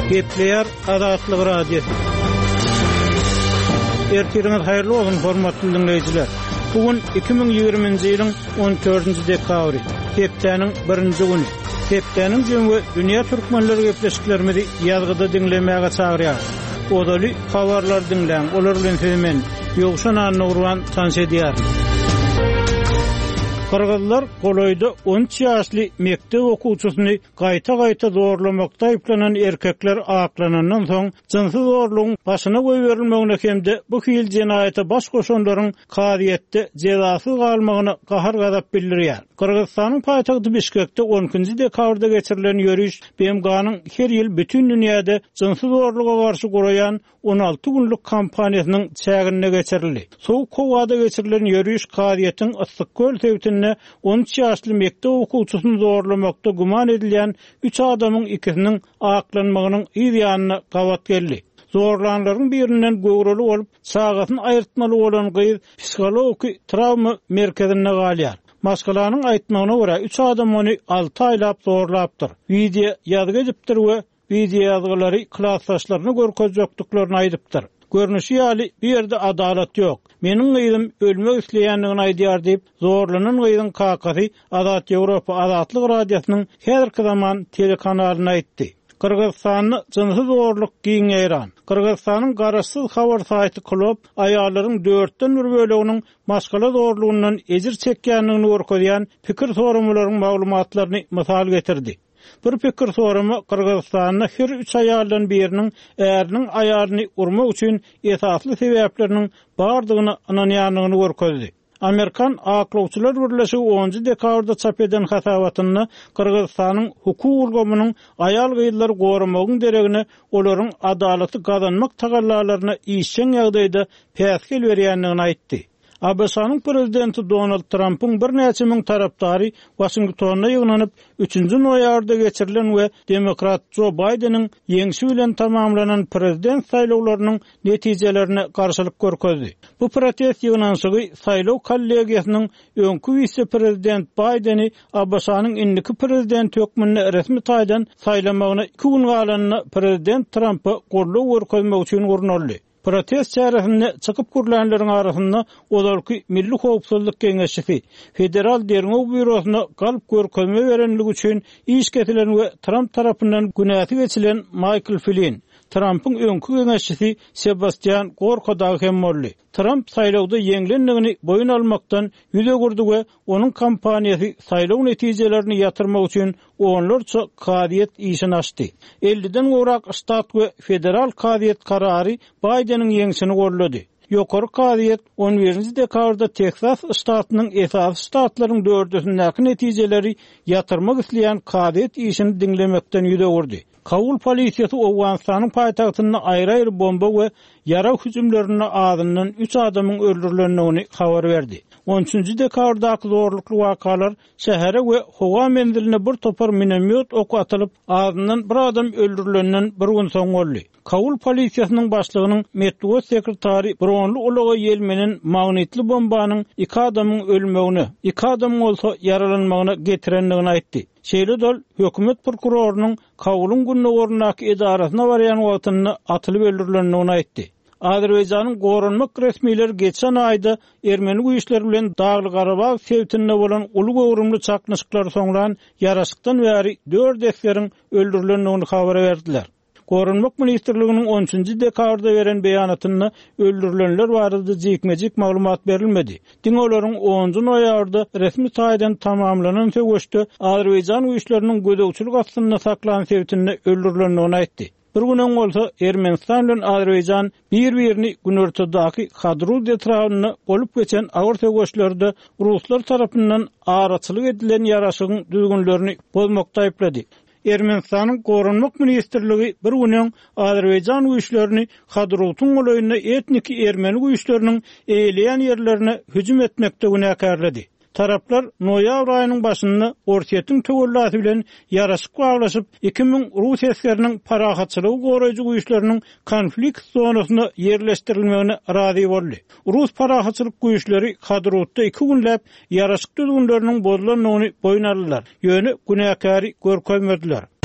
Gepleyer Azatlyk radiosu. Ertiriniz hayırlı olsun hormatly dinleyijiler. Bugün 2020-nji ýylyň 14-nji dekabry, hepdeniň 1-nji güni. Hepdeniň jemgy dünýä türkmenleri gepleşiklerimizi ýazgyda dinlemäge çagyrýar. Odaly habarlar dinleň, olar bilen hemen ýogşan anurwan tanş edýär. Kırgızlar Goloyda 13 ýaşly mektep okuwçysyny gaýta zorlamakda aýplanan erkekler aklanandan soň jynsyz zorlugyň başyna goýberilmegine hemde bu hil jenaýata baş goşanlaryň kadiýetde jezasyz galmagyny gahar gadap bildirýär. Kırgızstanyň paýtagty Bişkekde 12-nji dekabrda geçirilen ýörüş BMG'nyň her ýyl bütün dünýäde jynsyz zorluga garşy guraýan 16 günlük kampaniýasynyň çägine geçirildi. Soğuk Howada geçirilen ýörüş kadiýetiň Yssyk-Göl täwtine 13 ýaşly mektep okuwçysyny zorlamakda guman edilýän 3 adamyň ikisiniň aklanmagynyň ýa-da gawat geldi. Zorlanlaryň birinden göwreli bolup, çagatyny aýyrtmaly bolan gyz psikologik travma merkezine galýar. Maskalanyň aýtmagyna görä 3 adam ony 6 aýlap zorlapdyr. Video ýazgy edipdir we video ýazgylary klassdaşlaryna görkezjekdiklaryny aýdypdyr. Görnüşi ýaly bir ýerde adalet ýok. Meniň gyzym ölmek isleýändigini aýdýar diýip zorlanan gyzyň kakasy Azat Ýewropa Azatlyk radiosynyň häzirki zaman telekanalyna aýtdy. Kırgızstanyň jynsyz zorluk giňeýän. Kırgızstanyň garaşsyz habar saýty Klop aýallaryň 4den bir böleginiň maskala zorlugundan ejir çekýändigini görkezýän pikir sorumlaryň maglumatlaryny mysal getirdi. Bir pikir sorumy Kırgızstanyň her 3 aýaldan biriniň äriniň aýalyny urmak üçin esasly sebäpleriniň bardygyny ananýanlygyny görkezdi. Amerikan aklawçylar birleşigi 10-njy dekabrda çap eden hasabatyny Kırgızstanyň hukuk ulgamynyň aýal gyzlary goramagyň deregini olaryň adalaty gazanmak tagallalaryna işçen ýagdaýda päsgel berýändigini aýtdy. ABS'nyň prezidenti Donald Trump'ın bir näçe miň tarapdary Washingtonda ýygnanyp 3-nji noýabrda geçirilen we demokrat Joe Biden'in ýeňşi bilen tamamlanan prezident saýlawlarynyň netijelerini garşylyk görkezdi. Bu protest ýygnanşygy saýlaw kollegiýasynyň öňkü vice-prezident Biden'i ABS'nyň indiki prezident hökmüne resmi taýdan saýlamagyna 2 gün galanyna prezident Trump'a gollaw görkezmek üçin gurnaldy. Protest çäresinde çykyp gürlänleriň arasynda olarky Milli Howpsuzlyk Geňeşigi, Federal Derňew Bürosuna galyp görkezme berenligi üçin iş getiren we Trump tarapyndan günäti geçilen Michael Flynn, Trump'ın öňkü geňeşigi Sebastian Gorka hem boldy. Trump saýlawda ýeňlendigini boyun almakdan ýüze gurdy we onuň kampaniýasy saýlaw netijelerini ýatyrmak üçin onlarça kadiýet işini açdy. 50-den gorak ştat we federal kadiýet karary Biden'in ýeňsini gollady. Ýokary kadiýet 11-nji dekabrda Texas ştatynyň esas ştatlaryň 4-ündäki netijeleri ýatyrmak isleýän kadiýet işini dinlemekden ýüze gurdy. Kabul polisiýasy Awganistanyň paýtagtyna aýry-aýry bomba we ýara hüjümlerine adından 3 adamyň öldürilendigini habar berdi. 13-nji dekabrdaky zorlukly wakalar şähere we howa menziline bir topar minomyot oku atylyp adından bir adam öldürilenden bir gün soň boldy. Kabul polisiýasynyň başlygynyň medeniýet sekretary Bronly Ulaga ýelmenen magnitli bombanyň 2 adamyň ölmegini, 2 adam bolsa yaralanmagyna getirendigini aýtdy. Şeýle hökümet prokurorunyň Kabulun günnäwörnäki edarasyna barýan wagtyny atylyp öldürilendigini aýtdy. Azerbaýjanyň goranmak resmiýleri geçen aýda Ermeni güýçleri bilen Dagly Garabag sewtinde bolan uly gowrumly çaknyşyklar soňran ýaraşykdan bäri 4 esgeriň öldürilendigini habar berdiler. Goranmak ministrliginiň 13-nji dekabrda beren beýanatyna öldürilenler barada jekmejik maglumat berilmedi. Diňolaryň 10-njy noýabrda resmi taýdan tamamlanan söwüşde Azerbaýjan güýçleriniň gödäwçilik astyna saklanan sewtinde öldürilendigini aýtdy. Bir günden bolsa Ermenistan bilen Azerbaýjan bir-birini günortadaky Hadruz etrawyny bolup geçen awar söwüşlerde Ruslar tarapyndan araçylyk edilen ýaraşygyň düzgünlerini bozmakda aýplady. Ermenistanyň Goranmak ministrligi bir günden Azerbaýjan güýçlerini Hadruzun goýunyna etniki Ermeni güýçleriniň eýleýän ýerlerine hüjüm etmekde günäkärledi. Taraplar noýabr aýynyň başynda Ortiýetiň töwelläsi bilen ýaraşyk baglaşyp 2000 Rus eskeriniň parahatçylygy goraýjy güýçleriniň konflikt zonasyna ýerleşdirilmegine razy boldy. Rus parahatçylyk güýçleri Hadrutda 2 günläp ýaraşyk düzgünleriniň bozulanyny boyun aldylar. Ýöne günäkäri görkezmediler.